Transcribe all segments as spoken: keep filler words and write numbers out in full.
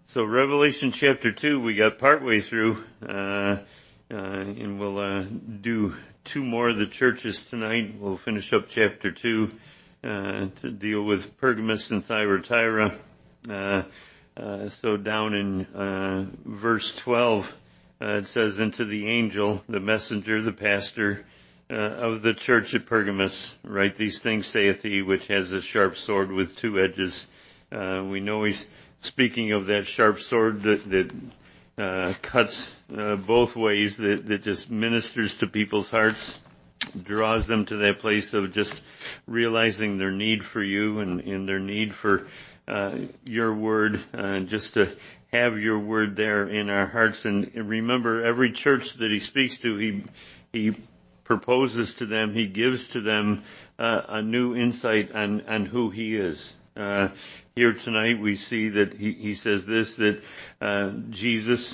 So Revelation chapter two, we got partway through, uh, uh, and we'll uh, do two more of the churches tonight. We'll finish up chapter two uh, to deal with Pergamos and Thyatira. Uh, uh, so down in uh, verse twelve, uh, it says, "And to the angel, the messenger, the pastor uh, of the church at Pergamos, write these things, saith he, which has a sharp sword with two edges." Uh, we know he's speaking of that sharp sword that, that uh, cuts uh, both ways, that, that just ministers to people's hearts, draws them to that place of just realizing their need for you and, and their need for uh, your word, uh, just to have your word there in our hearts. And remember, every church that he speaks to, he he proposes to them, he gives to them uh, a new insight on, on who he is. Uh, here tonight we see that he, he says this, that uh, Jesus,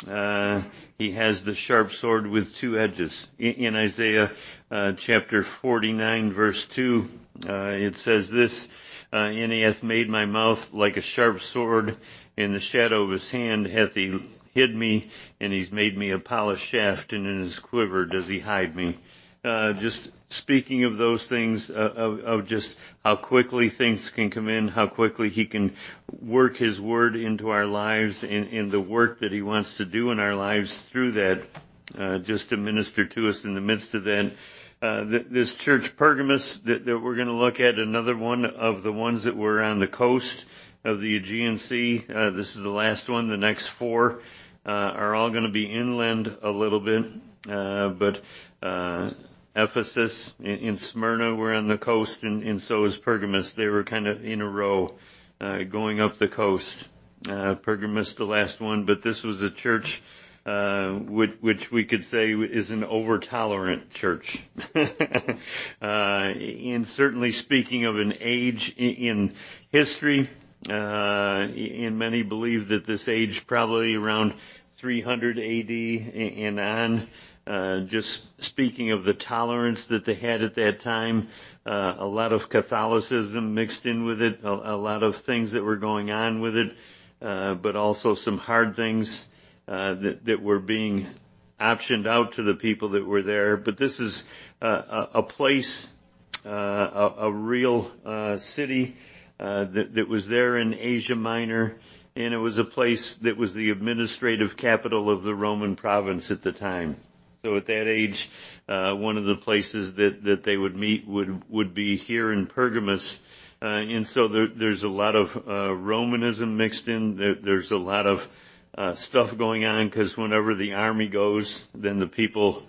uh, he has the sharp sword with two edges. In, in Isaiah uh, chapter forty-nine verse two, uh, it says this, uh, "And he hath made my mouth like a sharp sword, in the shadow of his hand hath he hid me, and he's made me a polished shaft, and in his quiver does he hide me." Uh, just speaking of those things, uh, of, of just how quickly things can come in, how quickly he can work his word into our lives, and, and the work that he wants to do in our lives through that, uh, just to minister to us in the midst of that. Uh, th- this church Pergamos that, that we're going to look at, another one of the ones that were on the coast of the Aegean Sea. Uh, this is the last one. The next four uh, are all going to be inland a little bit, uh, but uh Ephesus and Smyrna were on the coast, and, and so is Pergamos. They were kind of in a row, uh, going up the coast. Uh, Pergamos, the last one, but this was a church, uh, which, which we could say is an over-tolerant church. uh, and certainly speaking of an age in, in history, uh, and many believe that this age probably around three hundred A D and on. Uh, just speaking of the tolerance that they had at that time, uh, a lot of Catholicism mixed in with it, a, a lot of things that were going on with it, uh, but also some hard things uh, that, that were being optioned out to the people that were there. But this is uh, a, a place, uh, a, a real uh, city uh, that, that was there in Asia Minor, and it was a place that was the administrative capital of the Roman province at the time. So at that age, uh, one of the places that, that they would meet would, would be here in Pergamos. Uh, and so there, there's a lot of, uh, Romanism mixed in. There, there's a lot of, uh, stuff going on, because whenever the army goes, then the people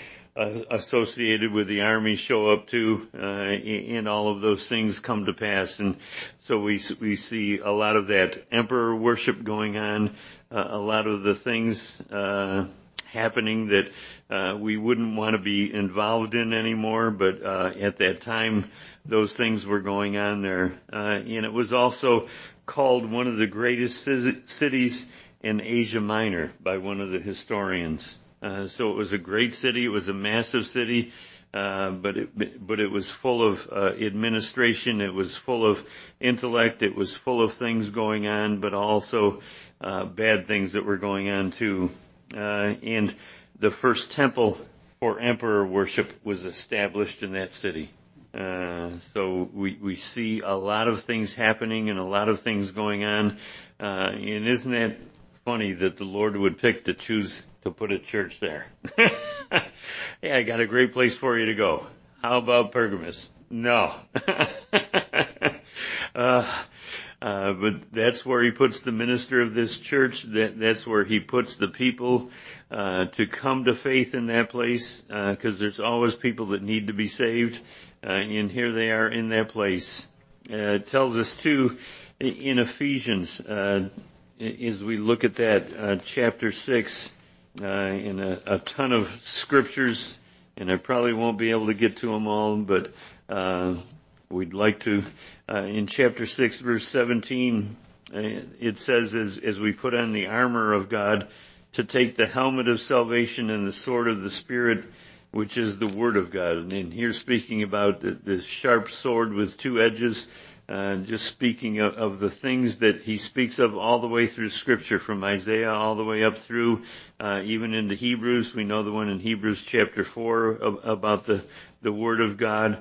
associated with the army show up too, uh, and all of those things come to pass. And so we, we see a lot of that emperor worship going on, uh, a lot of the things, uh, happening that uh, we wouldn't want to be involved in anymore, but uh, at that time, those things were going on there. Uh, and it was also called one of the greatest cities in Asia Minor by one of the historians. Uh, so it was a great city. It was a massive city, uh, but it, but it was full of uh, administration. It was full of intellect. It was full of things going on, but also uh, bad things that were going on too. Uh, and the first temple for emperor worship was established in that city. Uh, so we, we see a lot of things happening and a lot of things going on. Uh, and isn't that funny that the Lord would pick to choose to put a church there? Yeah, I got a great place for you to go. How about Pergamos? No. uh, Uh, but that's where he puts the minister of this church. That, that's where he puts the people uh, to come to faith in that place, because uh, there's always people that need to be saved, uh, and here they are in that place. Uh, it tells us too in Ephesians, uh, as we look at that, uh, chapter six, uh, in a, a ton of scriptures, and I probably won't be able to get to them all, but uh, we'd like to. Uh, in chapter six, verse seventeen, uh, it says, as, as we put on the armor of God, to take the helmet of salvation and the sword of the Spirit, which is the Word of God. And here speaking about the, the sharp sword with two edges, uh, just speaking of, of the things that he speaks of all the way through Scripture, from Isaiah all the way up through, uh, even into Hebrews. We know the one in Hebrews chapter four about the, the Word of God.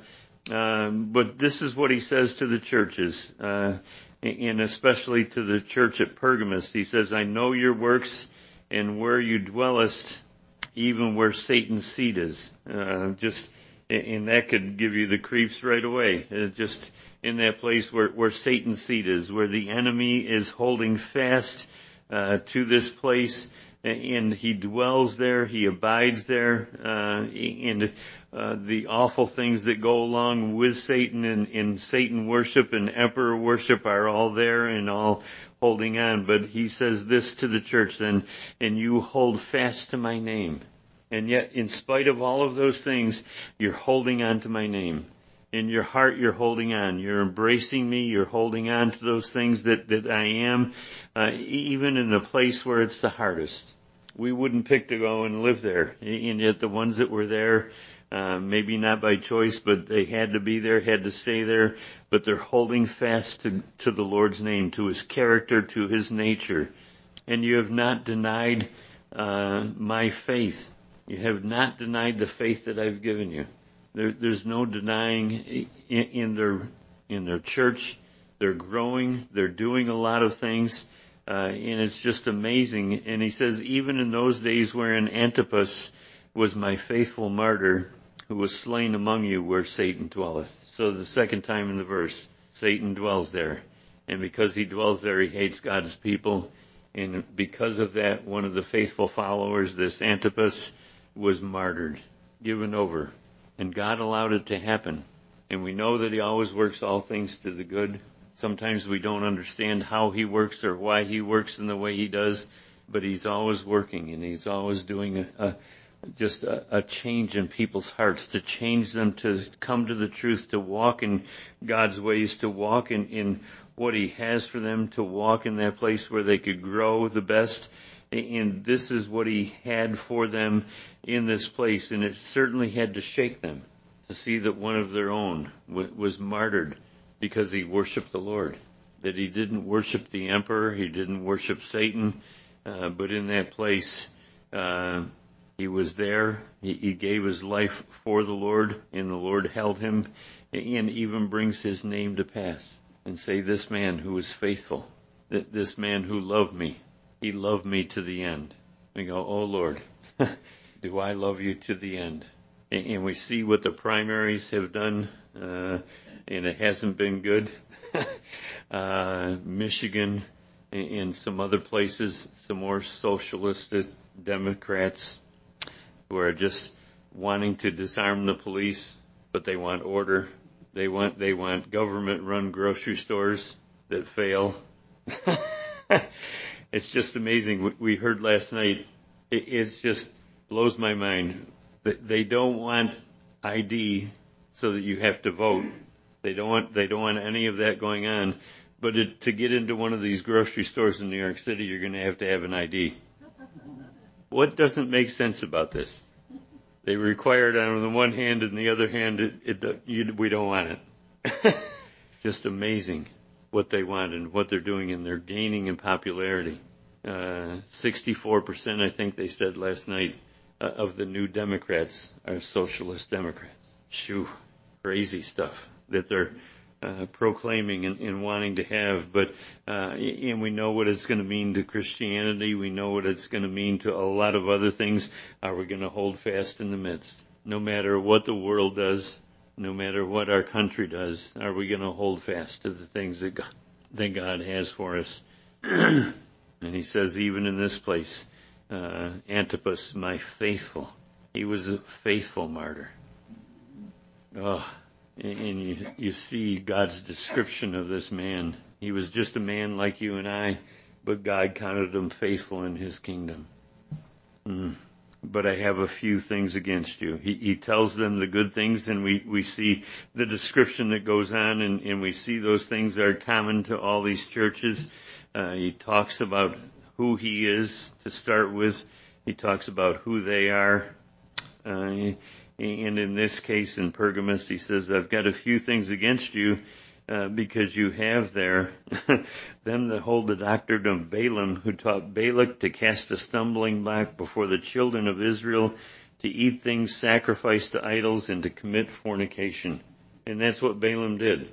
Um, but this is what he says to the churches, uh, and especially to the church at Pergamos. He says, I know your works and where you dwellest, even where Satan's seat is. Uh, just, and that could give you the creeps right away. Uh, just in that place where, where Satan's seat is, where the enemy is holding fast, uh, to this place, and he dwells there, he abides there, uh, and, uh, the awful things that go along with Satan and, and Satan worship and emperor worship are all there and all holding on. But he says this to the church then, and you hold fast to my name. And yet, in spite of all of those things, you're holding on to my name. In your heart, you're holding on. You're embracing me. You're holding on to those things that, that I am, uh, even in the place where it's the hardest. We wouldn't pick to go and live there. And yet the ones that were there, uh, maybe not by choice, but they had to be there, had to stay there. But they're holding fast to, to the Lord's name, to his character, to his nature. And you have not denied uh, my faith. You have not denied the faith that I've given you. There, there's no denying in, in their in their church. They're growing. They're doing a lot of things, uh, and it's just amazing. And he says, even in those days wherein Antipas was my faithful martyr, who was slain among you where Satan dwelleth. So the second time in the verse, Satan dwells there, and because he dwells there, he hates God's people. And because of that, one of the faithful followers, this Antipas, was martyred, given over. And God allowed it to happen. And we know that he always works all things to the good. Sometimes we don't understand how he works or why he works in the way he does, but he's always working, and he's always doing a, a just a, a change in people's hearts, to change them to come to the truth, to walk in God's ways, to walk in, in what he has for them, to walk in that place where they could grow the best. And this is what he had for them in this place. And it certainly had to shake them to see that one of their own w- was martyred because he worshiped the Lord. That he didn't worship the emperor, he didn't worship Satan, uh, but in that place, uh, he was there. He, he gave his life for the Lord, and the Lord held him, and even brings his name to pass. And say, this man who was faithful, th- this man who loved me, he loved me to the end. We go, oh Lord, do I love you to the end? And, and we see what the primaries have done, uh, and it hasn't been good. uh, Michigan and, and some other places, some more socialist Democrats who are just wanting to disarm the police, but they want order. They want, they want government-run grocery stores that fail. It's just amazing. We heard last night, it it's just blows my mind. They don't want I D so that you have to vote. They don't want, they don't want any of that going on. But it, to get into one of these grocery stores in New York City, you're going to have to have an I D. What doesn't make sense about this? They require it on the one hand, and the other hand, it, it, you, we don't want it. Just amazing what they want and what they're doing, and they're gaining in popularity. Uh, sixty-four percent, I think they said last night, uh, of the new Democrats are socialist Democrats. Shoo, crazy stuff that they're uh, proclaiming and, and wanting to have. But uh, and we know what it's going to mean to Christianity. We know what it's going to mean to a lot of other things. Are we going to hold fast in the midst? No matter what the world does, no matter what our country does, are we going to hold fast to the things that God, that God has for us? And he says, even in this place, uh, Antipas, my faithful, he was a faithful martyr. Oh, and you, you see God's description of this man. He was just a man like you and I, but God counted him faithful in his kingdom. Mm. But I have a few things against you. He, he tells them the good things, and we, we see the description that goes on, and, and we see those things that are common to all these churches. Uh, he talks about who he is to start with. He talks about who they are. Uh, and in this case, in Pergamos, he says, I've got a few things against you. uh, because you have there them that hold the doctrine of Balaam, who taught Balak to cast a stumbling block before the children of Israel, to eat things sacrificed to idols, and to commit fornication. And that's what Balaam did.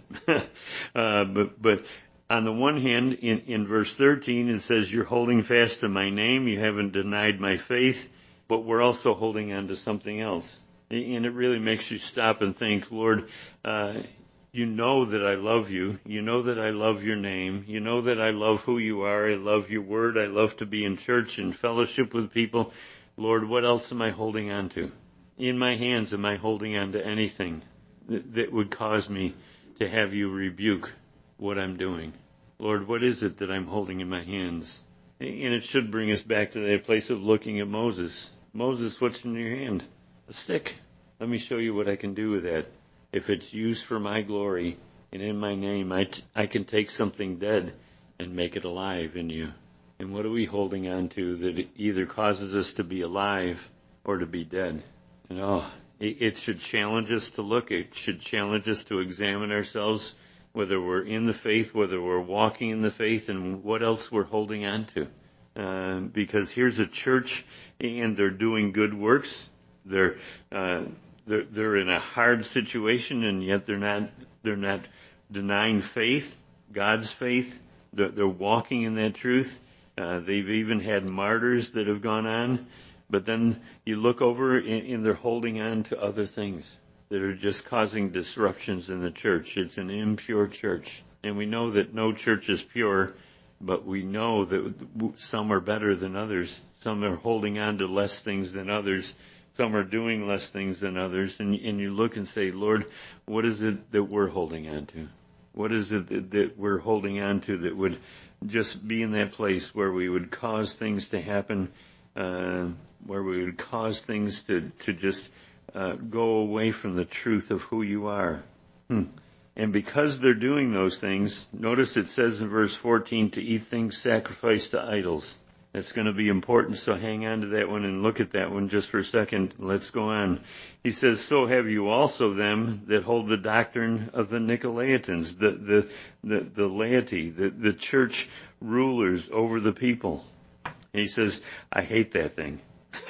uh, but, but on the one hand, in, in verse thirteen, it says, you're holding fast to my name, you haven't denied my faith, but we're also holding on to something else. And it really makes you stop and think, Lord, uh, you know that I love you. You know that I love your name. You know that I love who you are. I love your word. I love to be in church and fellowship with people. Lord, what else am I holding on to? In my hands, am I holding on to anything that, that would cause me to have you rebuke what I'm doing? Lord, what is it that I'm holding in my hands? And it should bring us back to that place of looking at Moses. Moses, what's in your hand? A stick. Let me show you what I can do with that. If it's used for my glory and in my name, I, t- I can take something dead and make it alive in you. And what are we holding on to that either causes us to be alive or to be dead? And oh, it, it should challenge us to look. It should challenge us to examine ourselves, whether we're in the faith, whether we're walking in the faith, and what else we're holding on to. Uh, because here's a church, and they're doing good works. They're uh, they're they're in a hard situation, and yet they're not they're not denying faith, God's faith. They're, they're walking in that truth. Uh, they've even had martyrs that have gone on, but then you look over and, and they're holding on to other things that are just causing disruptions in the church. It's an impure church, and we know that no church is pure, but we know that some are better than others. Some are holding on to less things than others. Some are doing less things than others. And, and you look and say, Lord, what is it that we're holding on to? What is it that, that we're holding on to that would just be in that place where we would cause things to happen, uh, where we would cause things to, to just uh, go away from the truth of who you are? Hmm. And because they're doing those things, notice it says in verse fourteen, to eat things sacrificed to idols. That's going to be important, so hang on to that one and look at that one just for a second. Let's go on. He says, so have you also them that hold the doctrine of the Nicolaitans, the the the, the laity, the, the church rulers over the people. And he says, I hate that thing.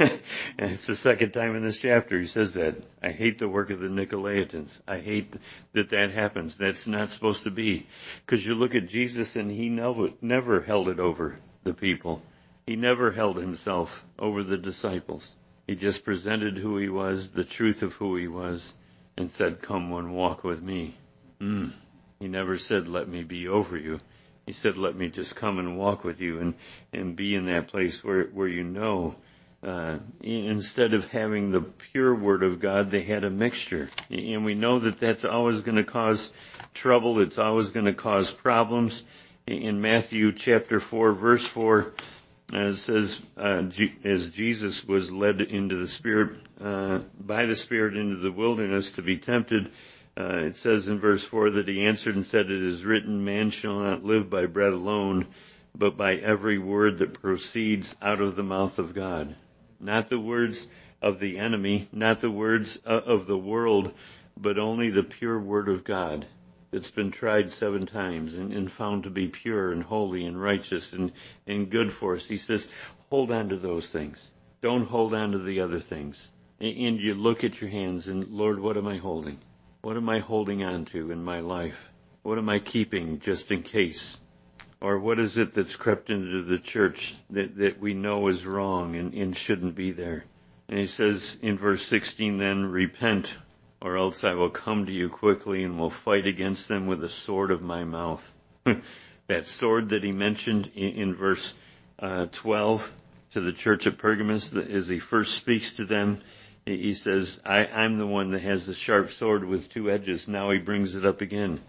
And it's the second time in this chapter he says that. I hate the work of the Nicolaitans. I hate that that happens. That's not supposed to be. Because you look at Jesus and he never, never held it over the people. He never held himself over the disciples. He just presented who he was, the truth of who he was, and said, come and walk with me. Mm. He never said, let me be over you. He said, let me just come and walk with you and, and be in that place where, where you know. Uh, instead of having the pure word of God, they had a mixture. And we know that that's always going to cause trouble. It's always going to cause problems. In Matthew chapter four, verse four, uh, it says, uh, G- as Jesus was led into the Spirit, uh, by the Spirit into the wilderness to be tempted, uh, it says in verse four that he answered and said, it is written, man shall not live by bread alone, but by every word that proceeds out of the mouth of God. Not the words of the enemy, not the words of the world, but only the pure word of God that's been tried seven times and, and found to be pure and holy and righteous and, and good for us. He says, hold on to those things. Don't hold on to the other things. And you look at your hands and, Lord, what am I holding? What am I holding on to in my life? What am I keeping just in case? Or what is it that's crept into the church that, that we know is wrong and, and shouldn't be there? And he says in verse sixteen, then repent, or else I will come to you quickly and will fight against them with the sword of my mouth. That sword that he mentioned in, in verse uh, twelve to the church of Pergamos, as he first speaks to them, he says, I, I'm the one that has the sharp sword with two edges. Now he brings it up again.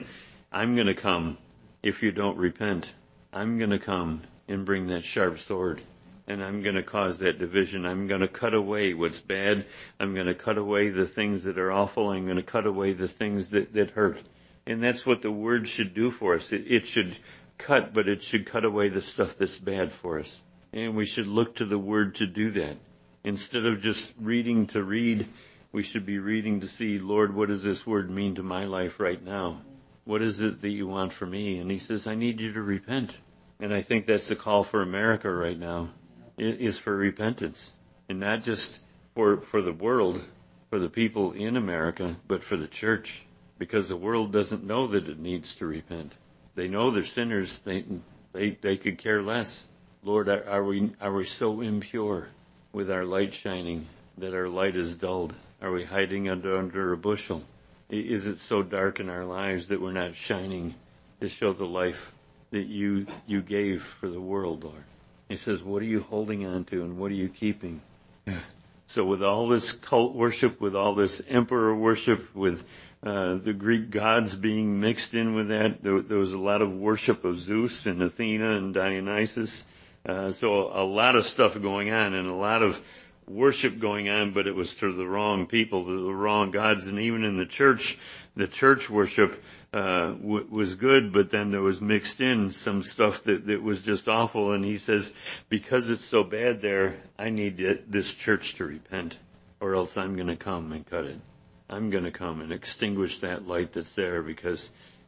I'm going to come. If you don't repent, I'm going to come and bring that sharp sword, and I'm going to cause that division. I'm going to cut away what's bad. I'm going to cut away the things that are awful. I'm going to cut away the things that, that hurt. And that's what the word should do for us. It, it should cut, but it should cut away the stuff that's bad for us. And we should look to the word to do that. Instead of just reading to read, we should be reading to see, Lord, what does this word mean to my life right now? What is it that you want from me? And he says, I need you to repent. And I think that's the call for America right now, is for repentance. And not just for, for the world, for the people in America, but for the church. Because the world doesn't know that it needs to repent. They know they're sinners. They, they, they could care less. Lord, are, are we, are we so impure with our light shining that our light is dulled? Are we hiding under, under a bushel? Is it so dark in our lives that we're not shining to show the life that you you gave for the world, Lord? He says, what are you holding on to and what are you keeping? So with all this cult worship, with all this emperor worship, with uh, the Greek gods being mixed in with that, there, there was a lot of worship of Zeus and Athena and Dionysus. Uh, so a lot of stuff going on and a lot of worship going on, but it was to the wrong people, to the wrong gods. And even in the church, the church worship uh w- was good, but then there was mixed in some stuff that, that was just awful. And he says, because it's so bad there, I need it, this church to repent, or else I'm going to come and cut it. I'm going to come and extinguish that light that's there, because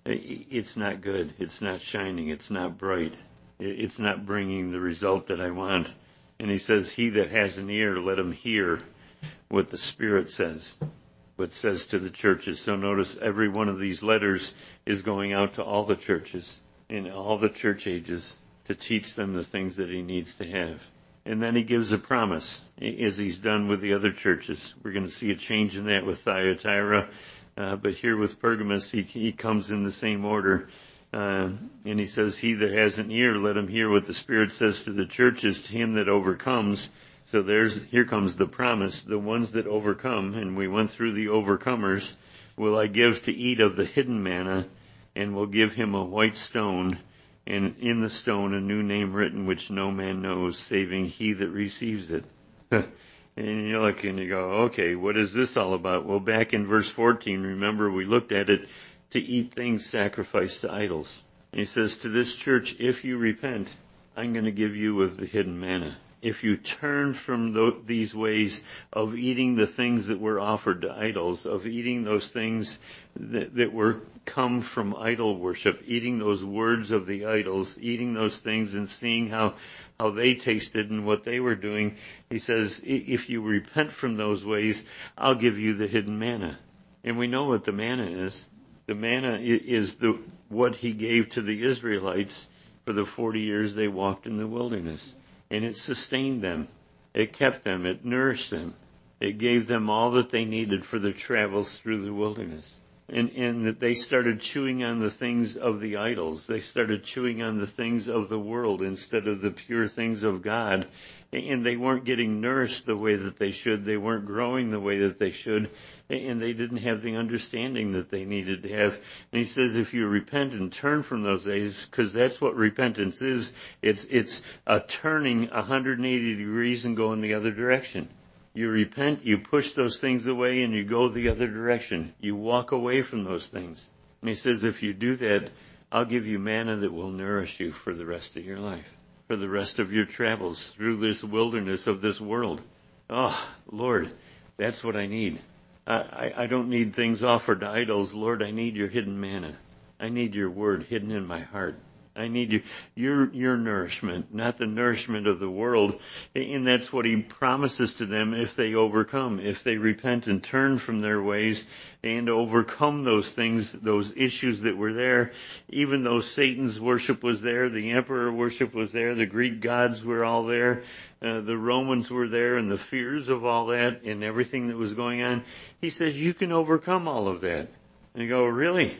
it's not good. It's not shining. It's not bright. It's not bringing the result that I want. And he says, he that has an ear, let him hear what the Spirit says, what says to the churches. So notice every one of these letters is going out to all the churches in all the church ages to teach them the things that he needs to have. And then he gives a promise, as he's done with the other churches. We're going to see a change in that with Thyatira, uh, but here with Pergamos, he, he comes in the same order. Uh, and he says, he that has an ear, let him hear what the Spirit says to the churches, to him that overcomes. So there's, here comes the promise, the ones that overcome, and we went through the overcomers, will I give to eat of the hidden manna, and will give him a white stone, and in the stone a new name written, which no man knows, saving he that receives it. And you look and you go, okay, what is this all about? Well, back in verse fourteen, remember we looked at it, to eat things sacrificed to idols. And he says to this church, if you repent, I'm going to give you of the hidden manna. If you turn from th- these ways of eating the things that were offered to idols, of eating those things that, that were come from idol worship, eating those words of the idols, eating those things and seeing how, how they tasted and what they were doing, he says, if you repent from those ways, I'll give you the hidden manna. And we know what the manna is. The manna is the what he gave to the Israelites for the forty years they walked in the wilderness. And it sustained them. It kept them. It nourished them. It gave them all that they needed for their travels through the wilderness. And, and that they started chewing on the things of the idols. They started chewing on the things of the world instead of the pure things of God. And they weren't getting nourished the way that they should. They weren't growing the way that they should. And they didn't have the understanding that they needed to have. And he says, if you repent and turn from those ways, because that's what repentance is, it's, it's a turning one hundred eighty degrees and going the other direction. You repent, you push those things away, and you go the other direction. You walk away from those things. And he says, if you do that, I'll give you manna that will nourish you for the rest of your life, for the rest of your travels through this wilderness of this world. Oh, Lord, that's what I need. I, I, I don't need things offered to idols. Lord, I need your hidden manna. I need your word hidden in my heart. I need you, your, your nourishment, not the nourishment of the world. And that's what he promises to them if they overcome, if they repent and turn from their ways and overcome those things, those issues that were there. Even though Satan's worship was there, the emperor worship was there, the Greek gods were all there, uh, the Romans were there, and the fears of all that and everything that was going on. He says, you can overcome all of that. And you go, really?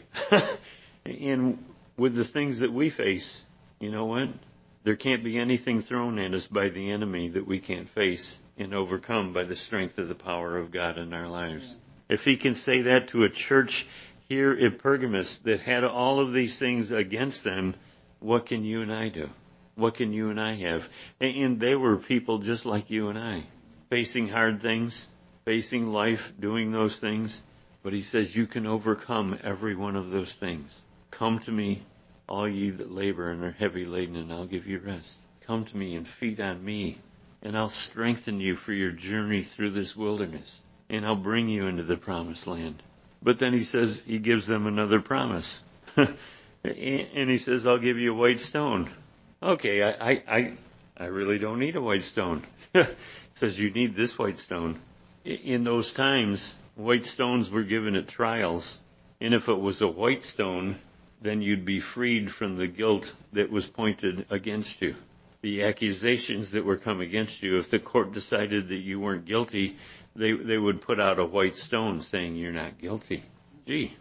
And with the things that we face, you know what? There can't be anything thrown at us by the enemy that we can't face and overcome by the strength of the power of God in our lives. If he can say that to a church here at Pergamos that had all of these things against them, what can you and I do? What can you and I have? And they were people just like you and I, facing hard things, facing life, doing those things. But he says you can overcome every one of those things. Come to me, all ye that labor and are heavy laden, and I'll give you rest. Come to me and feed on me, and I'll strengthen you for your journey through this wilderness, and I'll bring you into the promised land. But then he says, he gives them another promise. And he says, I'll give you a white stone. Okay, I, I, I, I really don't need a white stone. It says you need this white stone. In those times, white stones were given at trials. And if it was a white stone, then you'd be freed from the guilt that was pointed against you. The accusations that were come against you, if the court decided that you weren't guilty, they, they would put out a white stone saying you're not guilty. Gee.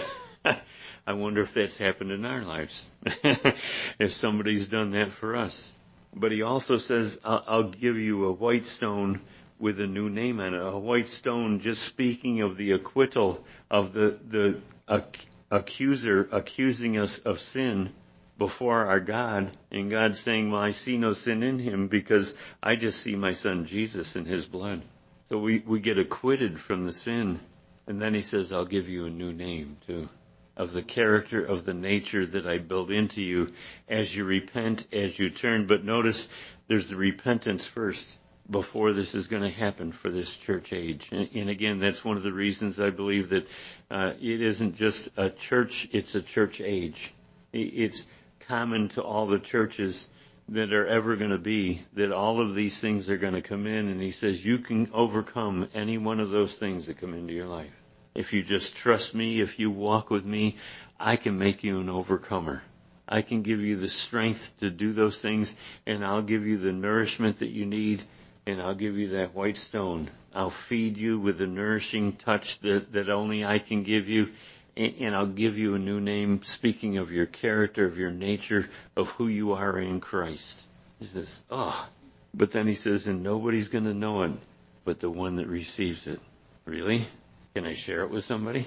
I wonder if that's happened in our lives, if somebody's done that for us. But he also says, I'll, I'll give you a white stone with a new name on it. A white stone, just speaking of the acquittal of the, the ac- accuser accusing us of sin before our God, and God saying, well, I see no sin in him because I just see my son Jesus in his blood. So we, we get acquitted from the sin. And then he says, I'll give you a new name too, of the character, of the nature that I build into you as you repent, as you turn. But notice there's the repentance first before this is going to happen for this church age. And, and again, that's one of the reasons I believe that uh, it isn't just a church, it's a church age. It's common to all the churches that are ever going to be, that all of these things are going to come in. And he says, you can overcome any one of those things that come into your life. If you just trust me, if you walk with me, I can make you an overcomer. I can give you the strength to do those things, and I'll give you the nourishment that you need, and I'll give you that white stone. I'll feed you with the nourishing touch that, that only I can give you, and, and I'll give you a new name, speaking of your character, of your nature, of who you are in Christ. He says, oh. But then he says, and nobody's going to know it but the one that receives it. Really? Can I share it with somebody?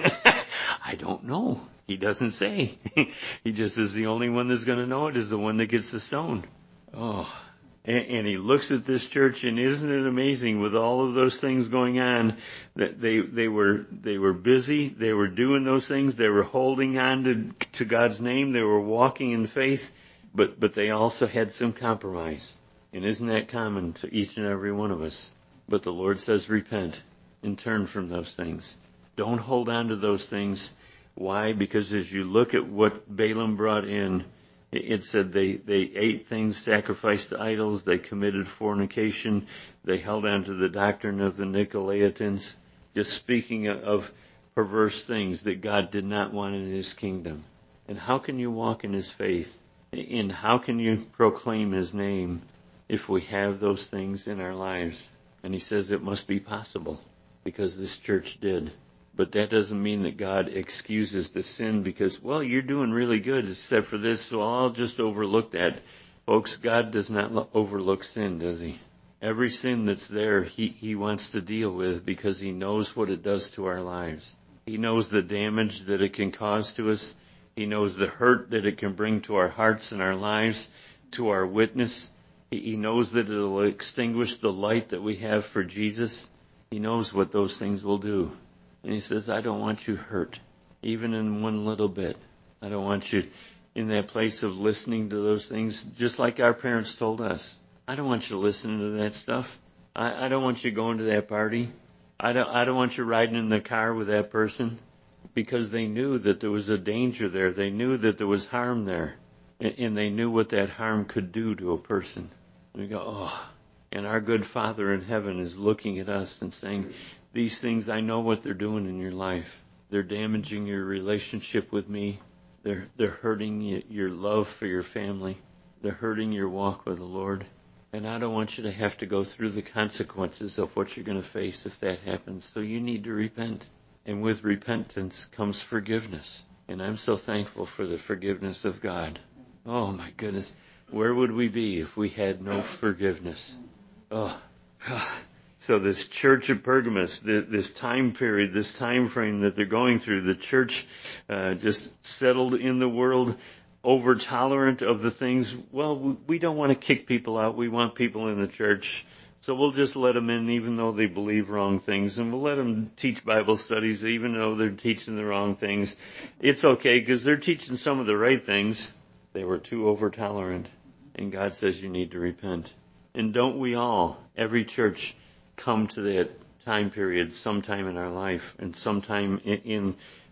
I don't know. He doesn't say. He just says the only one that's going to know it is the one that gets the stone. Oh. And, and he looks at this church, and isn't it amazing with all of those things going on that they they were they were busy, they were doing those things, they were holding on to to God's name, they were walking in faith, but but they also had some compromise. And isn't that common to each and every one of us? But the Lord says repent and turn from those things. Don't hold on to those things. Why? Because as you look at what Balaam brought in, it said they, they ate things sacrificed to idols, they committed fornication, they held on to the doctrine of the Nicolaitans, just speaking of perverse things that God did not want in his kingdom. And how can you walk in his faith? And how can you proclaim his name if we have those things in our lives? And he says it must be possible, because this church did. But that doesn't mean that God excuses the sin because, well, you're doing really good except for this, so I'll just overlook that. Folks, God does not overlook sin, does he? Every sin that's there, he, he wants to deal with because he knows what it does to our lives. He knows the damage that it can cause to us. He knows the hurt that it can bring to our hearts and our lives, to our witness. He, he knows that it'll extinguish the light that we have for Jesus. He knows what those things will do. And he says, I don't want you hurt, even in one little bit. I don't want you in that place of listening to those things, just like our parents told us. I don't want you listening to that stuff. I, I don't want you going to that party. I don't, I don't want you riding in the car with that person, because they knew that there was a danger there. They knew that there was harm there, and, and they knew what that harm could do to a person. And we go, oh. And our good Father in heaven is looking at us and saying, these things, I know what they're doing in your life. They're damaging your relationship with me. They're, they're hurting your love for your family. They're hurting your walk with the Lord. And I don't want you to have to go through the consequences of what you're going to face if that happens. So you need to repent. And with repentance comes forgiveness. And I'm so thankful for the forgiveness of God. Oh my goodness. Where would we be if we had no forgiveness? Oh, God. So this church of Pergamos, this time period, this time frame that they're going through, the church uh, just settled in the world, over tolerant of the things. Well, we don't want to kick people out. We want people in the church. So we'll just let them in even though they believe wrong things. And we'll let them teach Bible studies even though they're teaching the wrong things. It's okay because they're teaching some of the right things. They were too over tolerant. And God says you need to repent. And don't we all, every church, come to that time period sometime in our life and sometime in, in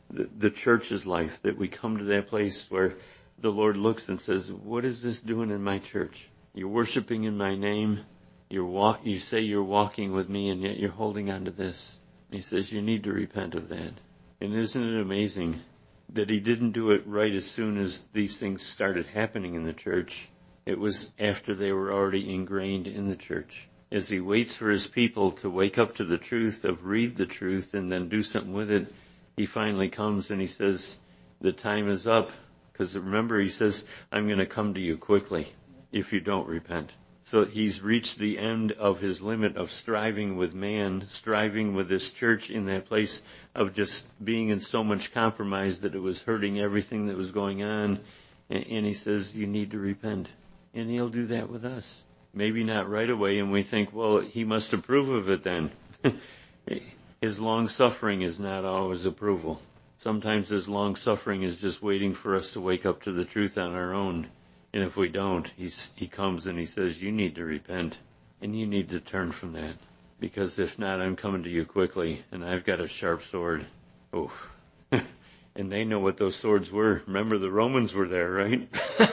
the, the church's life, that we come to that place where the Lord looks and says, what is this doing in my church? You're worshiping in my name. You're walk, you say you're walking with me, and yet you're holding on to this. He says, you need to repent of that. And isn't it amazing that he didn't do it right as soon as these things started happening in the church? It was after they were already ingrained in the church. As he waits for his people to wake up to the truth, of read the truth, and then do something with it, he finally comes and he says, the time is up. Because remember, he says, I'm going to come to you quickly if you don't repent. So he's reached the end of his limit of striving with man, striving with this church in that place of just being in so much compromise that it was hurting everything that was going on. And he says, you need to repent. And he'll do that with us. Maybe not right away, and we think, well, he must approve of it then. His long suffering is not always approval. Sometimes his long suffering is just waiting for us to wake up to the truth on our own. And if we don't, he's, he comes and he says, you need to repent, and you need to turn from that. Because if not, I'm coming to you quickly, and I've got a sharp sword. Oof. And they know what those swords were. Remember, the Romans were there, right?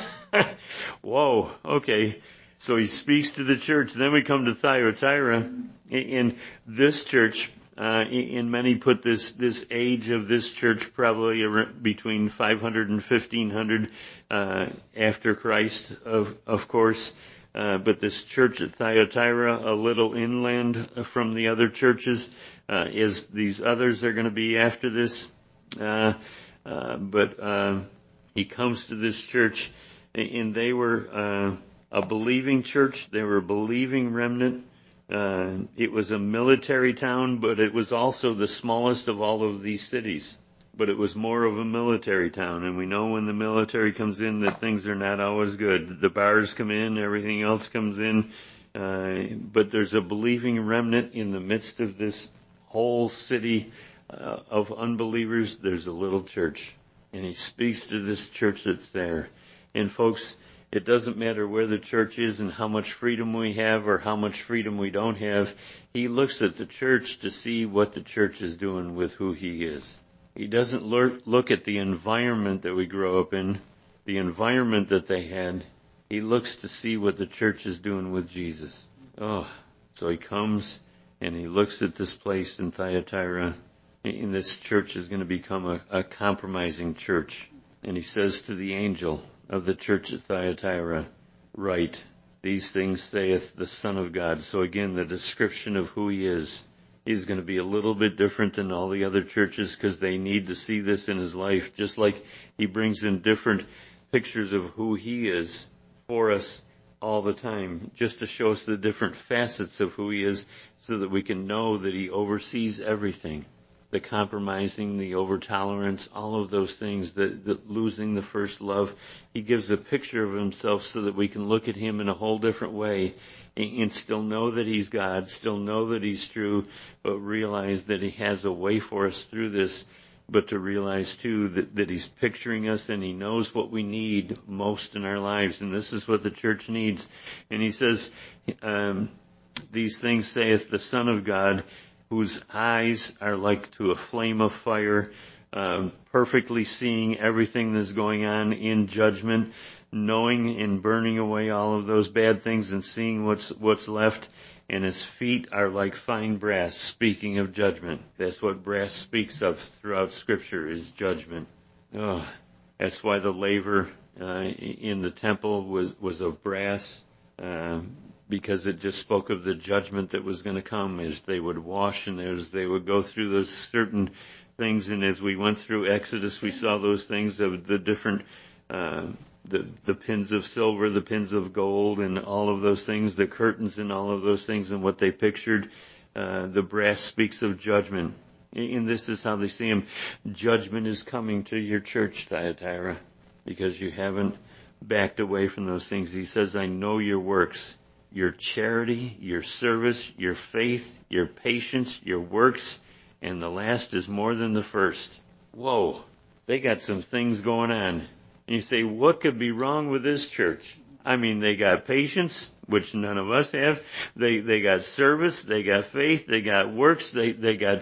Whoa, okay. So he speaks to the church. Then we come to Thyatira. In this church, uh, and many put this, this age of this church probably around between five hundred and fifteen hundred uh, after Christ, of, of course. Uh, but this church at Thyatira, a little inland from the other churches, uh, as these others are going to be after this. Uh, uh, but uh, he comes to this church, and they were uh, a believing church. They were a believing remnant. Uh, it was a military town, but it was also the smallest of all of these cities. But it was more of a military town, and we know when the military comes in that things are not always good. The bars come in, everything else comes in, uh, but there's a believing remnant in the midst of this whole city uh, of unbelievers. There's a little church, and he speaks to this church that's there. And folks, it doesn't matter where the church is and how much freedom we have or how much freedom we don't have. He looks at the church to see what the church is doing with who he is. He doesn't look at the environment that we grow up in, the environment that they had. He looks to see what the church is doing with Jesus. Oh, so he comes and he looks at this place in Thyatira, and this church is going to become a, a compromising church. And he says to the angel of the church at Thyatira, write, these things saith the Son of God. So again, the description of who he is. He's going to be a little bit different than all the other churches because they need to see this in his life, just like he brings in different pictures of who he is for us all the time, just to show us the different facets of who he is so that we can know that he oversees everything. The compromising, the over-tolerance, all of those things, the, the losing the first love. He gives a picture of himself so that we can look at him in a whole different way and, and still know that he's God, still know that he's true, but realize that he has a way for us through this, but to realize too that, that he's picturing us and he knows what we need most in our lives, and this is what the church needs. And he says, um, these things saith the Son of God, whose eyes are like to a flame of fire, um, perfectly seeing everything that's going on in judgment, knowing and burning away all of those bad things and seeing what's what's left. And his feet are like fine brass, speaking of judgment. That's what brass speaks of throughout Scripture, is judgment. Oh, that's why the laver uh, in the temple was, was of brass. Uh, because it just spoke of the judgment that was going to come as they would wash and as they would go through those certain things. And as we went through Exodus, we saw those things of the different, uh, the, the pins of silver, the pins of gold, and all of those things, the curtains and all of those things, and what they pictured. Uh, the brass speaks of judgment. And this is how they see him. Judgment is coming to your church, Thyatira, because you haven't backed away from those things. He says, I know your works, your charity, your service, your faith, your patience, your works, and the last is more than the first. Whoa, they got some things going on. And you say, what could be wrong with this church? I mean, they got patience, which none of us have. They they got service, they got faith, they got works, they they got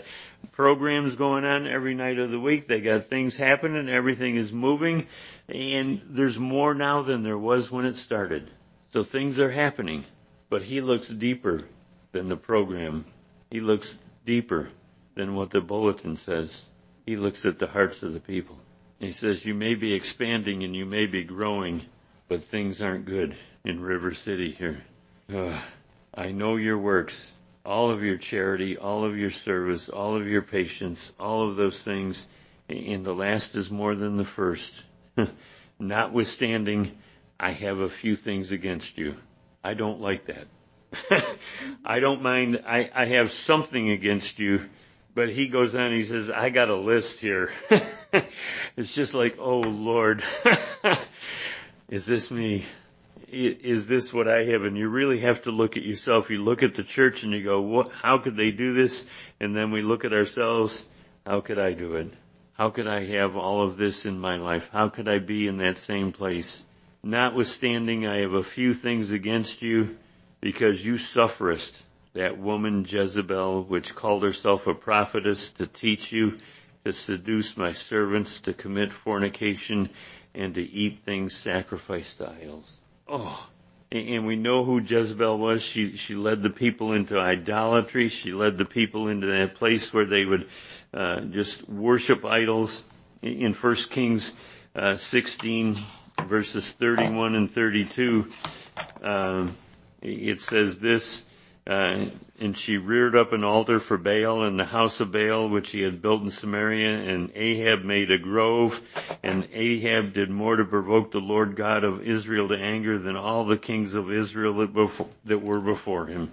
programs going on every night of the week. They got things happening. Everything is moving. And there's more now than there was when it started. So things are happening. But he looks deeper than the program. He looks deeper than what the bulletin says. He looks at the hearts of the people. He says, you may be expanding and you may be growing, but things aren't good in River City here. Uh, I know your works, all of your charity, all of your service, all of your patience, all of those things, and the last is more than the first. Notwithstanding, I have a few things against you. I don't like that. I don't mind. I, I have something against you. But he goes on and he says, I got a list here. It's just like, oh, Lord, is this me? Is this what I have? And you really have to look at yourself. You look at the church and you go, what? How could they do this? And then we look at ourselves. How could I do it? How could I have all of this in my life? How could I be in that same place? Notwithstanding, I have a few things against you because you sufferest. That woman Jezebel, which called herself a prophetess, to teach you, to seduce my servants, to commit fornication, and to eat things sacrificed to idols. Oh, and we know who Jezebel was. She she led the people into idolatry. She led the people into that place where they would uh, just worship idols. In First Kings uh, sixteen, verses thirty-one and thirty-two, uh, it says this. Uh, and she reared up an altar for Baal in the house of Baal, which he had built in Samaria, and Ahab made a grove, and Ahab did more to provoke the Lord God of Israel to anger than all the kings of Israel that, before, that were before him.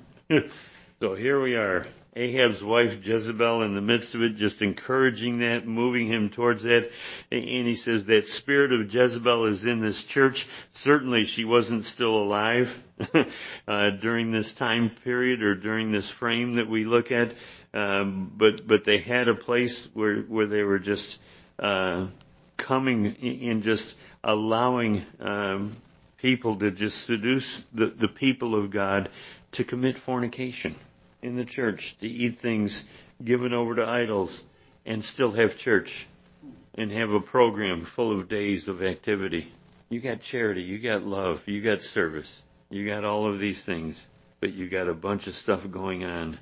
So here we are, Ahab's wife Jezebel in the midst of it, just encouraging that, moving him towards that. And he says that spirit of Jezebel is in this church. Certainly she wasn't still alive uh, during this time period or during this frame that we look at. Um, but but they had a place where, where they were just uh, coming and just allowing um, people to just seduce the, the people of God to commit fornication in the church, to eat things given over to idols, and still have church and have a program full of days of activity. You got charity, you got love, you got service, you got all of these things, but you got a bunch of stuff going on.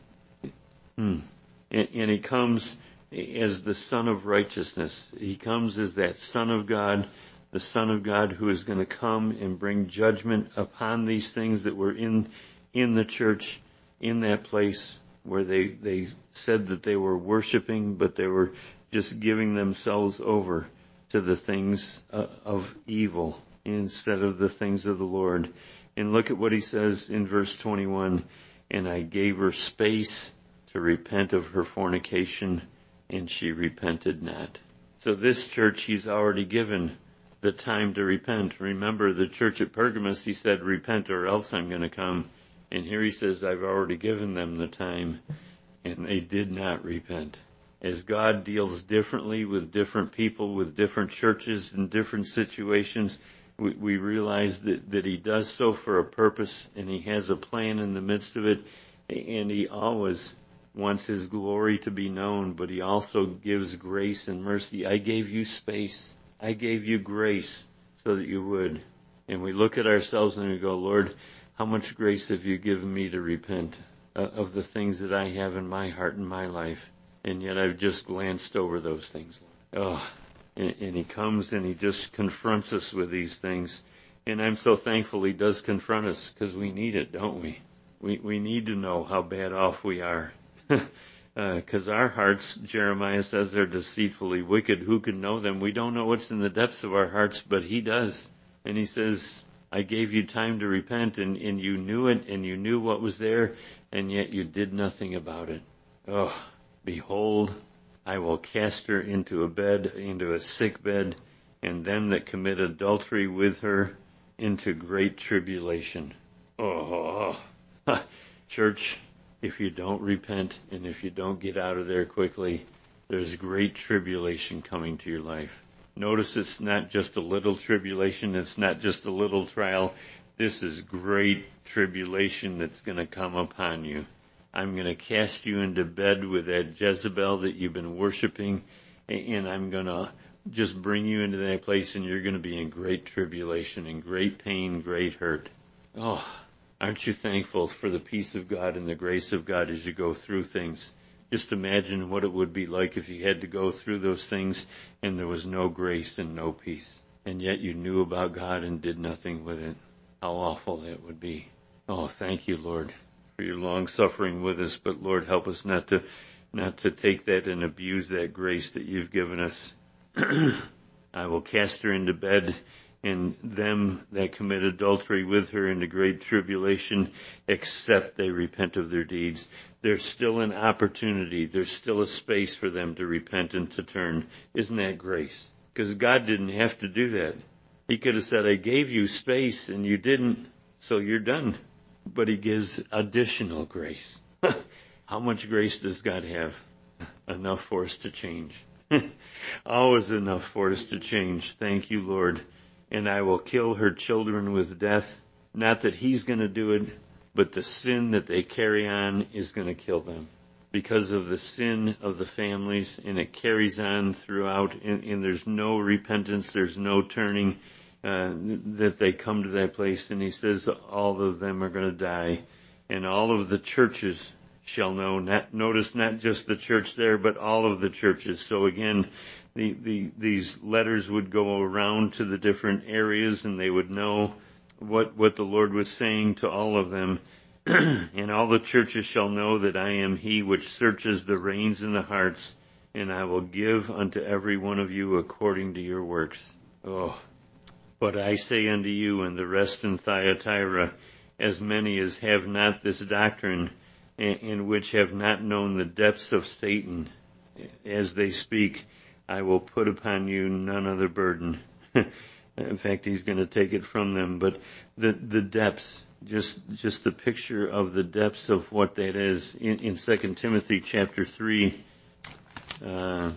Hmm. And, and he comes as the Son of Righteousness. He comes as that Son of God, the Son of God who is going to come and bring judgment upon these things that were in in the church, in that place where they, they said that they were worshiping, but they were just giving themselves over to the things uh, of evil instead of the things of the Lord. And look at what he says in verse twenty-one, and I gave her space to repent of her fornication, and she repented not. So this church he's already given the time to repent. Remember the church at Pergamos, he said, repent or else I'm going to come. And here he says, I've already given them the time, and they did not repent. As God deals differently with different people, with different churches in different situations, we, we realize that, that he does so for a purpose, and he has a plan in the midst of it, and he always wants his glory to be known, but he also gives grace and mercy. I gave you space. I gave you grace so that you would. And we look at ourselves and we go, Lord, how much grace have you given me to repent uh, of the things that I have in my heart and my life? And yet I've just glanced over those things. Oh, and, and he comes and he just confronts us with these things. And I'm so thankful he does confront us because we need it, don't we? We we need to know how bad off we are. Because uh, our hearts, Jeremiah says, are deceitfully wicked. Who can know them? We don't know what's in the depths of our hearts, but he does. And he says, I gave you time to repent, and, and you knew it, and you knew what was there, and yet you did nothing about it. Oh, behold, I will cast her into a bed, into a sick bed, and them that commit adultery with her into great tribulation. Oh, church, if you don't repent, and if you don't get out of there quickly, there's great tribulation coming to your life. Notice it's not just a little tribulation. It's not just a little trial. This is great tribulation that's going to come upon you. I'm going to cast you into bed with that Jezebel that you've been worshiping, and I'm going to just bring you into that place, and you're going to be in great tribulation and great pain, great hurt. Oh, aren't you thankful for the peace of God and the grace of God as you go through things? Just imagine what it would be like if you had to go through those things and there was no grace and no peace, and yet you knew about God and did nothing with it. How awful that would be. Oh, thank you, Lord, for your long suffering with us, but Lord, help us not to not to take that and abuse that grace that you've given us. I will cast her into bed, and them that commit adultery with her into great tribulation, except they repent of their deeds. There's still an opportunity. There's still a space for them to repent and to turn. Isn't that grace? Because God didn't have to do that. He could have said, I gave you space and you didn't, so you're done. But he gives additional grace. How much grace does God have? Enough for us to change. Always enough for us to change. Thank you, Lord. And I will kill her children with death. Not that he's going to do it, but the sin that they carry on is going to kill them. Because of the sin of the families, and it carries on throughout, and, and there's no repentance, there's no turning, uh, that they come to that place. And he says all of them are going to die, and all of the churches shall know. Not, notice not just the church there, but all of the churches. So again, the, the, these letters would go around to the different areas, and they would know what, what the Lord was saying to all of them. And all the churches shall know that I am he which searches the reins and the hearts, and I will give unto every one of you according to your works. Oh, but I say unto you and the rest in Thyatira, as many as have not this doctrine, and which have not known the depths of Satan, as they speak, I will put upon you none other burden. In fact, he's going to take it from them. But the the depths, just just the picture of the depths of what that is. In, in Second Timothy chapter three, uh,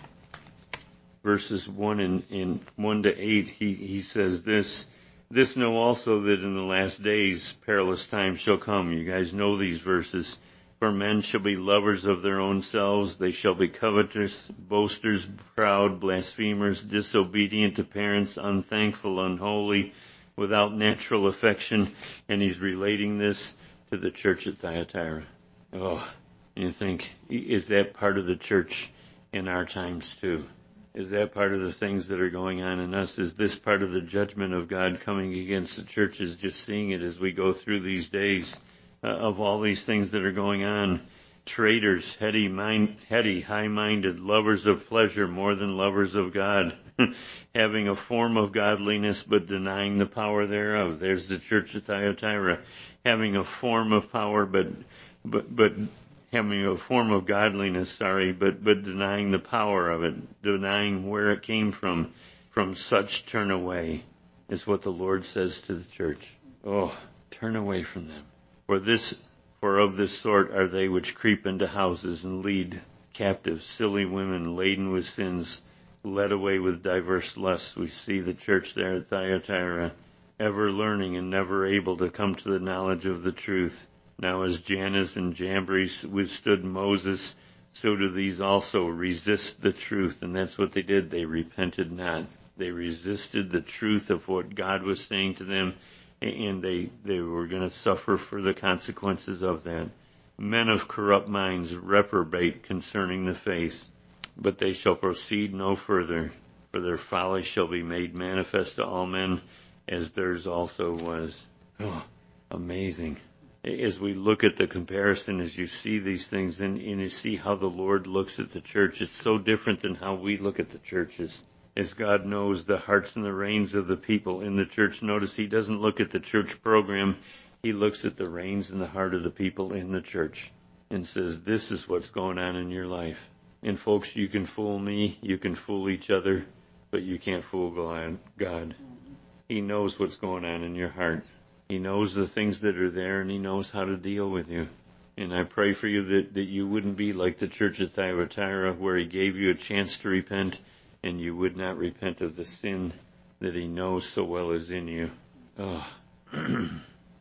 verses one and, and one to eight, he he says this. This know also that in the last days perilous times shall come. You guys know these verses. For men shall be lovers of their own selves. They shall be covetous, boasters, proud, blasphemers, disobedient to parents, unthankful, unholy, without natural affection. And he's relating this to the church at Thyatira. Oh, and you think, is that part of the church in our times too? Is that part of the things that are going on in us? Is this part of the judgment of God coming against the churches? Just seeing it as we go through these days uh, of all these things that are going on. Traitors, heady, mind, heady, high-minded, lovers of pleasure more than lovers of God, having a form of godliness but denying the power thereof. There's the church of Thyatira, having a form of power but but but. having a form of godliness, sorry, but, but denying the power of it, denying where it came from. From such turn away, is what the Lord says to the church. Oh, turn away from them. For this, for of this sort are they which creep into houses and lead captive silly women laden with sins, led away with diverse lusts. We see the church there at Thyatira, ever learning and never able to come to the knowledge of the truth. Now as Jannes and Jambres withstood Moses, so do these also resist the truth. And that's what they did. They repented not. They resisted the truth of what God was saying to them, and they, they were going to suffer for the consequences of that. Men of corrupt minds reprobate concerning the faith, but they shall proceed no further, for their folly shall be made manifest to all men, as theirs also was. Oh, amazing. As we look at the comparison, as you see these things, and, and you see how the Lord looks at the church, it's so different than how we look at the churches. As God knows the hearts and the reins of the people in the church, notice he doesn't look at the church program. He looks at the reins and the heart of the people in the church and says, this is what's going on in your life. And folks, you can fool me, you can fool each other, but you can't fool God. He knows what's going on in your heart. He knows the things that are there, and he knows how to deal with you. And I pray for you that, that you wouldn't be like the church at Thyatira, where he gave you a chance to repent, and you would not repent of the sin that he knows so well is in you. Oh.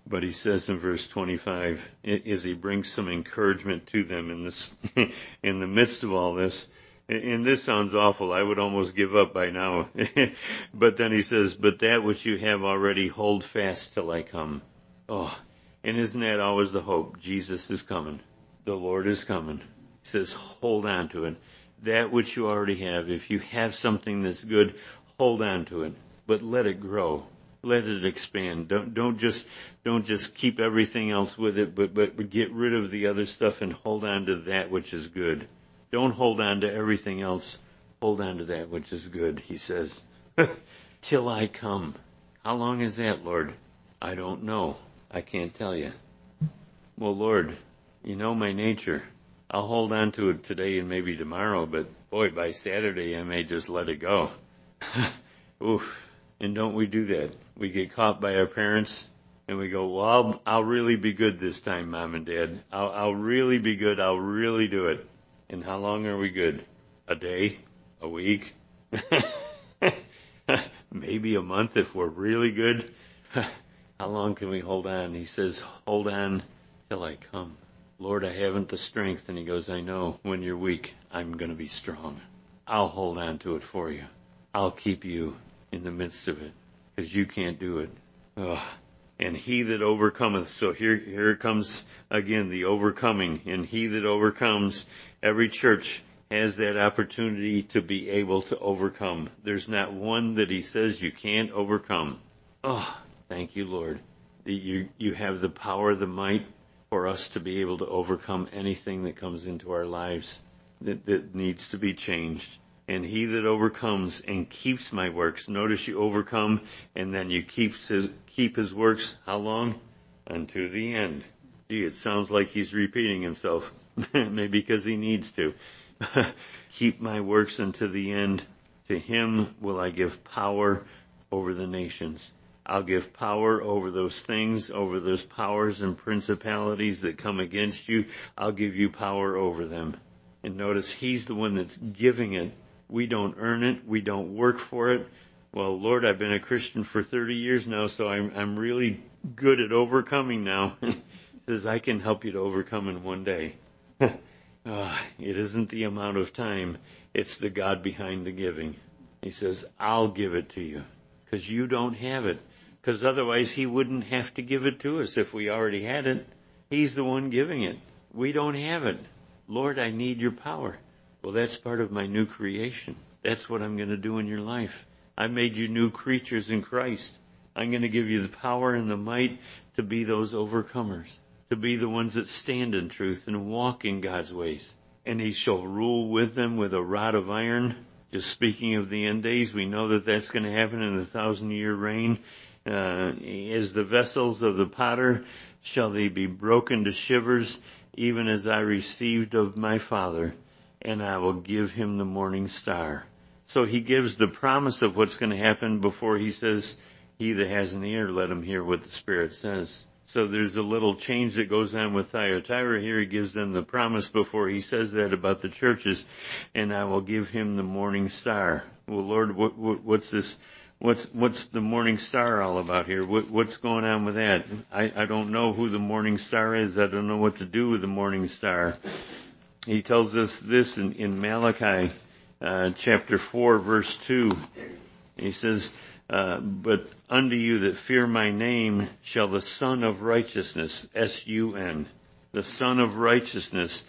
But he says in verse twenty-five, as he brings some encouragement to them in this, in the midst of all this, and this sounds awful, I would almost give up by now. But then he says, but that which you have already hold fast till I come. Oh, and isn't that always the hope? Jesus is coming. The Lord is coming. He says, hold on to it. That which you already have, if you have something that's good, hold on to it, but let it grow. Let it expand. Don't don't just don't just keep everything else with it, but, but but get rid of the other stuff and hold on to that which is good. Don't hold on to everything else. Hold on to that which is good, he says. Till I come. How long is that, Lord? I don't know. I can't tell you. Well, Lord, you know my nature. I'll hold on to it today and maybe tomorrow, but boy, by Saturday I may just let it go. Oof. And don't we do that? We get caught by our parents and we go, well, I'll, I'll really be good this time, Mom and Dad. I'll, I'll really be good. I'll really do it. And how long are we good? A day? A week? Maybe a month if we're really good. How long can we hold on? He says, hold on till I come. Lord, I haven't the strength. And he goes, I know when you're weak, I'm going to be strong. I'll hold on to it for you. I'll keep you in the midst of it, because you can't do it. Oh. And he that overcometh, so here here comes again the overcoming, and he that overcomes, every church has that opportunity to be able to overcome. There's not one that he says you can't overcome. Oh, thank you, Lord. You, you have the power, the might for us to be able to overcome anything that comes into our lives that, that needs to be changed. And he that overcomes and keeps my works. Notice you overcome and then you keep his, keep his works. How long? Unto the end. Gee, it sounds like he's repeating himself. Maybe because he needs to. Keep my works unto the end. To him will I give power over the nations. I'll give power over those things, over those powers and principalities that come against you. I'll give you power over them. And notice he's the one that's giving it. We don't earn it. We don't work for it. Well, Lord, I've been a Christian for thirty years now, so I'm I'm really good at overcoming now. He says, I can help you to overcome in one day. oh, it isn't the amount of time. It's the God behind the giving. He says, I'll give it to you because you don't have it. Because otherwise he wouldn't have to give it to us if we already had it. He's the one giving it. We don't have it. Lord, I need your power. Well, that's part of my new creation. That's what I'm going to do in your life. I made you new creatures in Christ. I'm going to give you the power and the might to be those overcomers, to be the ones that stand in truth and walk in God's ways. And he shall rule with them with a rod of iron. Just speaking of the end days, we know that that's going to happen in the thousand-year reign. Uh, as the vessels of the potter shall they be broken to shivers, even as I received of my Father. And I will give him the morning star. So he gives the promise of what's going to happen before he says, he that has an ear, let him hear what the Spirit says. So there's a little change that goes on with Thyatira here. He gives them the promise before he says that about the churches. And I will give him the morning star. Well, Lord, what, what, what's this? What's what's the morning star all about here? What, what's going on with that? I, I don't know who the morning star is. I don't know what to do with the morning star. He tells us this in, in Malachi uh, chapter four, verse two. He says, uh, but unto you that fear my name shall the Son of Righteousness, S U N, the Son of Righteousness,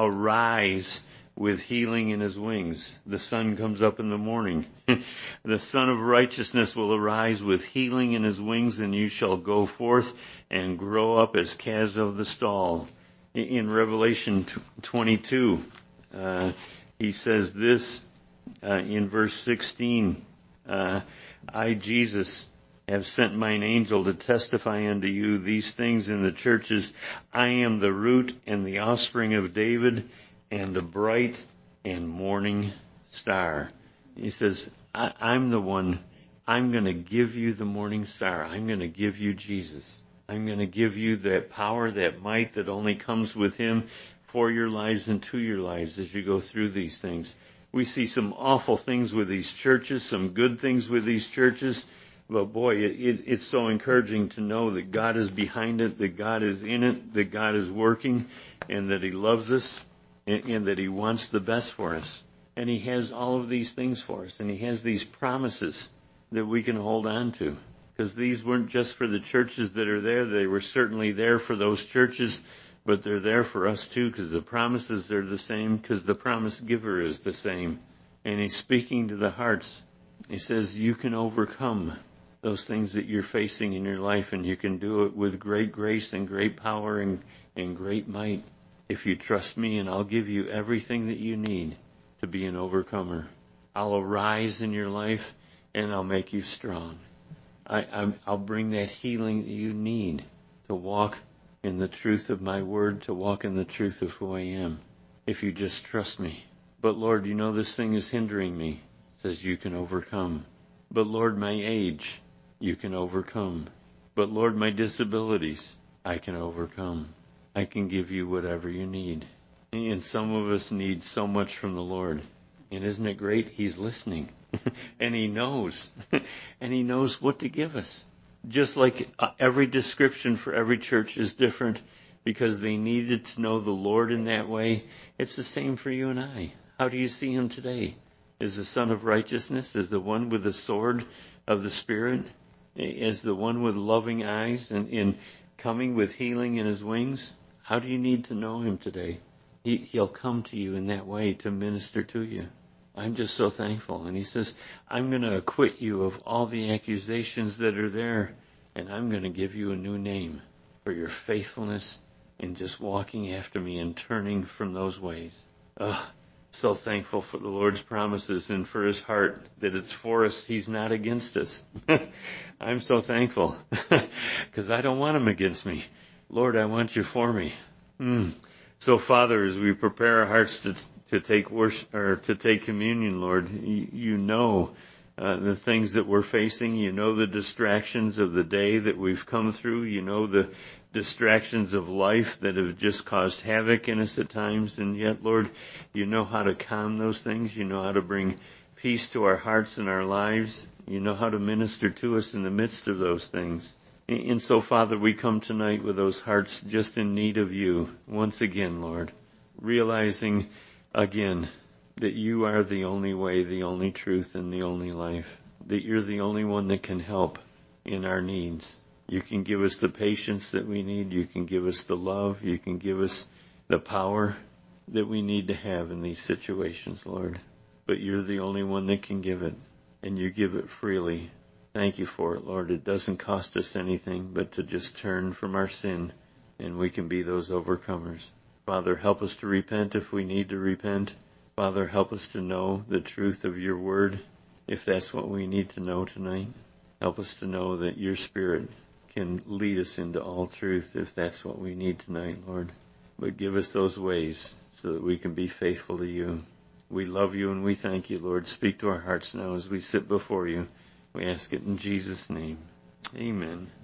arise with healing in his wings. The sun comes up in the morning. The Son of Righteousness will arise with healing in his wings, and you shall go forth and grow up as calves of the stall. In Revelation twenty-two, uh, he says this uh, in verse sixteen, uh, I, Jesus, have sent mine angel to testify unto you these things in the churches. I am the root and the offspring of David and the bright and morning star. He says, I, I'm the one. I'm going to give you the morning star. I'm going to give you Jesus. I'm going to give you that power, that might that only comes with him for your lives and to your lives as you go through these things. We see some awful things with these churches, some good things with these churches. But boy, it, it, it's so encouraging to know that God is behind it, that God is in it, that God is working, and that He loves us, and, and that He wants the best for us. And He has all of these things for us, and He has these promises that we can hold on to. Because these weren't just for the churches that are there. They were certainly there for those churches, but they're there for us too, because the promises are the same, because the promise giver is the same. And He's speaking to the hearts. He says, you can overcome those things that you're facing in your life, and you can do it with great grace and great power and, and great might if you trust me, and I'll give you everything that you need to be an overcomer. I'll arise in your life, and I'll make you strong. I, I, I'll bring that healing that you need to walk in the truth of my word, to walk in the truth of who I am, if you just trust me. But Lord, you know this thing is hindering me. It says you can overcome. But Lord, my age, you can overcome. But Lord, my disabilities, I can overcome. I can give you whatever you need. And some of us need so much from the Lord. And isn't it great? He's listening. And He knows. And He knows what to give us. Just like every description for every church is different because they needed to know the Lord in that way, it's the same for you and I. How do you see Him today? As the Son of Righteousness, as the one with the sword of the Spirit, as the one with loving eyes and, and coming with healing in His wings? How do you need to know Him today? He, he'll come to you in that way to minister to you. I'm just so thankful. And He says, I'm going to acquit you of all the accusations that are there, and I'm going to give you a new name for your faithfulness in just walking after me and turning from those ways. Oh, so thankful for the Lord's promises and for His heart, that it's for us. He's not against us. I'm so thankful because I don't want Him against me. Lord, I want you for me. Mm. So, Father, as we prepare our hearts to to take worship or to take communion, Lord, you, you know uh, the things that we're facing. You know the distractions of the day that we've come through. You know the distractions of life that have just caused havoc in us at times. And yet, Lord, you know how to calm those things. You know how to bring peace to our hearts and our lives. You know how to minister to us in the midst of those things. And so, Father, we come tonight with those hearts just in need of you once again, Lord, realizing again that you are the only way, the only truth, and the only life, that you're the only one that can help in our needs. You can give us the patience that we need. You can give us the love. You can give us the power that we need to have in these situations, Lord. But you're the only one that can give it, and you give it freely. Thank you for it, Lord. It doesn't cost us anything but to just turn from our sin, and we can be those overcomers. Father, help us to repent if we need to repent. Father, help us to know the truth of your word, if that's what we need to know tonight. Help us to know that your Spirit can lead us into all truth, if that's what we need tonight, Lord. But give us those ways so that we can be faithful to you. We love you and we thank you, Lord. Speak to our hearts now as we sit before you. We ask it in Jesus' name. Amen.